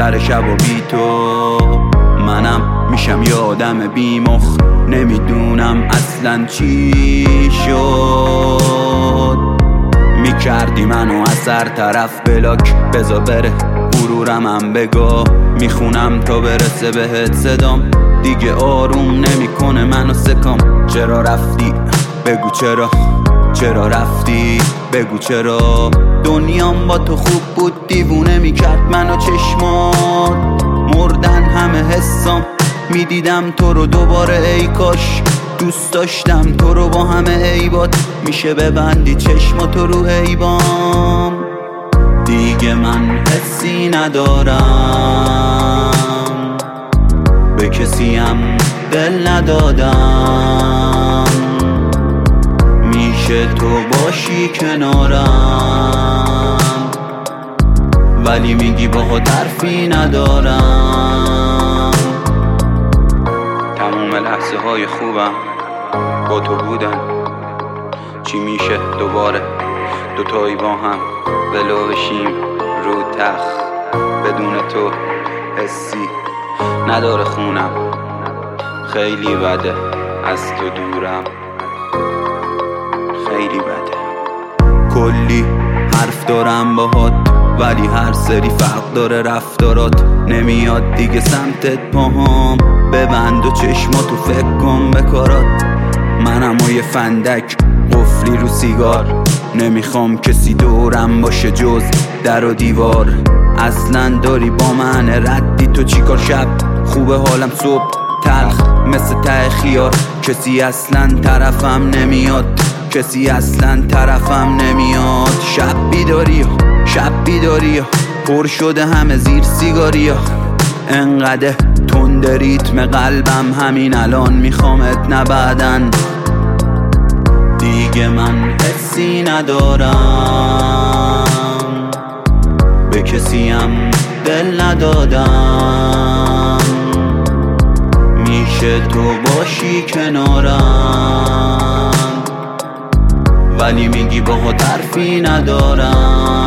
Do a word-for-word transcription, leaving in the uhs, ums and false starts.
میگذره شب و بی تو منم میشم یه آدم بیمخ، نمیدونم اصلا چی شد. میکردی منو از هر طرف بلاک، بزا بره غرورم هم بگاه. میخونم تا برسه بهت صدام، دیگه آروم نمیکنه منو سکام. چرا رفتی بگو چرا، چرا رفتی بگو چرا. دنیام با تو خوب بود، دیوونه میکرد منو چشمات. مردن همه حسام، میدیدم تو رو دوباره ای کاش. دوست داشتم تو رو با همه عیبات، میشه ببندی چشماتو رو عیبام. دیگه من حسی ندارم، به کسیم دل ندادم. میشه تو باشی کنارم، ولی میگی باهات حرفی ندارم. تموم لحظه های خوبم با تو بودن، چی میشه دوباره دوتایی با هم ولو بشیم رو تخت. بدون تو حسی نداره خونم، خیلی بده از تو دورم، خیلی بده. کلی حرف دارم باهات، ولی هر سری فرق داره رفتارات. نمیاد دیگه سمتت پاهام، ببند و چشماتو فکر کن به کارات. منم و یه فندک قفلی رو سیگار، نمیخوام کسی دورم باشه جز در و دیوار. اصلا داری با من ردی تو چیکار؟ شب خوبه حالم صبح تلخ مثل ته خیار. کسی اصلا طرفم نمیاد، کسی اصلا طرفم نمیاد. شب بیداری شب بیداری پر شده همه زیر سیگاریا. انقدر تند ریتم قلبم همین الان میخوامت نه بعدن. دیگه من حسی ندارم، به کسیم دل ندادم. میشه تو باشی کنارم، ولی میگی باهات حرفی ندارم.